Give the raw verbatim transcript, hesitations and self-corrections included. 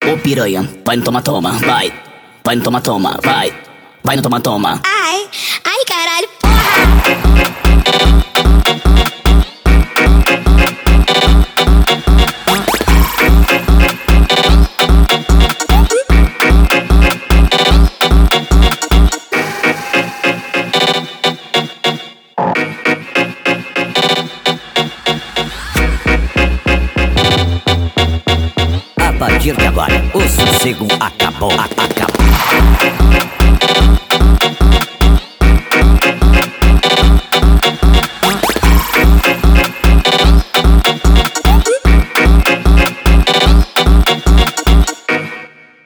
Ô piranha, vai no toma-toma, vai. Vai no toma-toma, vai. Vai no toma-toma. Ai, ai caralho, porra. A partir de agora, o sossego acabou, a- acabou.